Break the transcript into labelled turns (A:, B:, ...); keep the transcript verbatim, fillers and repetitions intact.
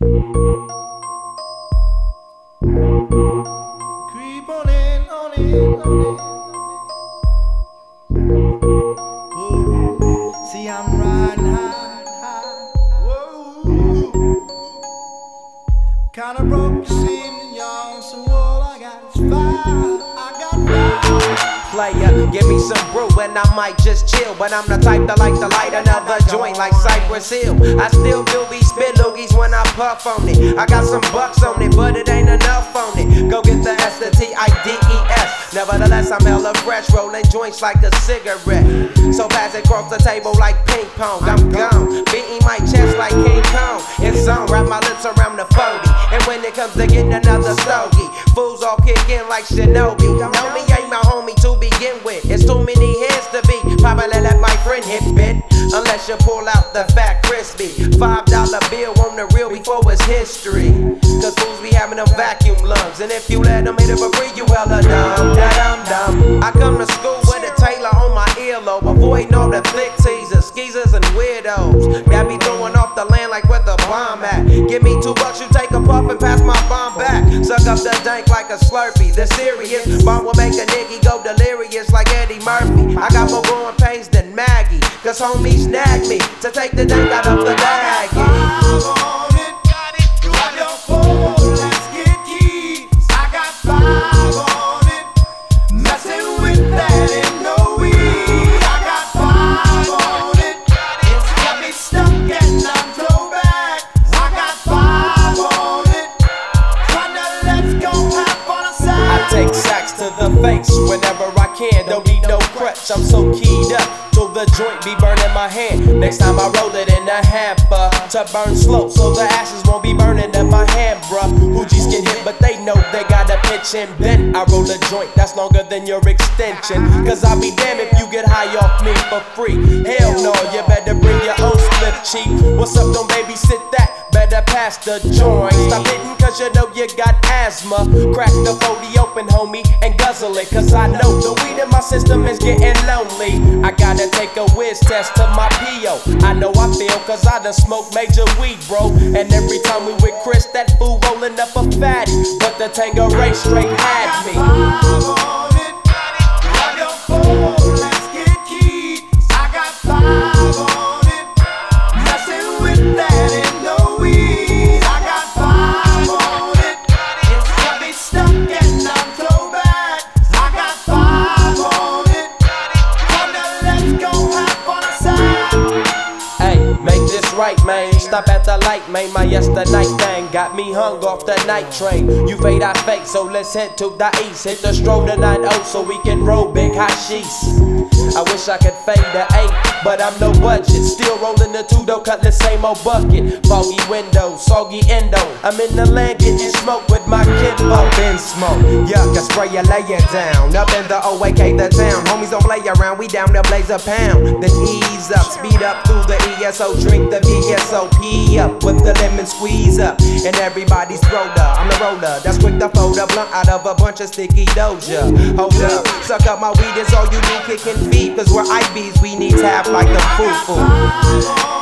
A: Creep on in, on in, on in. Whoa. See, I'm riding high, high. Whoa. Kinda broke the scene, y'all, so all I got is fire. I got fire.
B: Player, give me some brew and I might just chill. But I'm the type that like to light another joint like Cypress Hill. I still do be spit loogies when I puff on it. I got some bucks on it, but it ain't enough on it. Go get the S, the T I D E S. Nevertheless, I'm hella fresh, rolling joints like a cigarette. So pass it across the table like ping pong. I'm gone, beating my chest like King Kong. It's on, wrap my lips around the forty. And when it comes to getting another stogie, fools all kick in like Shinobi. Know me ain't my homie to begin with. It's too many hands to be. Probably let my friend hit bit. Unless you pull out the fat crispy five dollar bill on the real before it's history. Cause fools be having them vacuum lungs. And if you let them hit it for free, you hella dumb, da dum dum. I come to school with a Taylor on my earlobe, avoiding all the thick teasers, skeezers and weirdos. Got me throwing off the land like where the bomb at. Give me two bucks, you take a puff and pass my bomb back. Suck up the dank like a Slurpee. The serious bomb will make a nigga go delirious like Eddie Murphy. I got more growing pains than Maggie, cause homies snagged me to take the dank out of the bag. Take sacks to the face whenever I can. Don't need no crutch, I'm so keyed up till the joint be burning my hand. Next time I roll it in a hamper to burn slow, so the ashes won't be burning in my hand, bruh. Hoogies get hit, but they know they gotta pitch and bend. I roll a joint that's longer than your extension, cause I'll be damned if you get high off me for free. Hell no, you better bring your own split, cheap. What's up, don't babysit that? Better pass the joint. Stop hitting cause you know you got asthma. Crack the forty open, homie, and guzzle it, cause I know the weed in my system is getting lonely. I gotta take a whiz test to my P O. I know I feel cause I done smoked major weed, bro. And every time we with Chris, that fool rolling up a fatty. But the Tanqueray straight had me. Right, man, stop at the light, man. My yesterday thing got me hung off the night train. You fade, I fake, so let's head to the east. Hit the stroll to nine oh so we can roll big hashish. I wish I could fade the eight, but I'm no budget. Still rolling the two though, cut the same old bucket. Foggy windows, soggy endo. I'm in the land getting smoke with my kidbo.
C: Up in smoke, yuck, I spray you, lay it down. Up in the O A K, the town. Homies don't play around, we down to blaze a pound. Then ease up, speed up through the E S O, drink the V S O P up with the lemon squeeze up. And everybody's roller, I'm the roller that's quick to fold a blunt out of a bunch of sticky doja. Hold up, suck up my weed, it's all you do, kicking feet. Cause we're I Bs, we need tap like the foo-foo.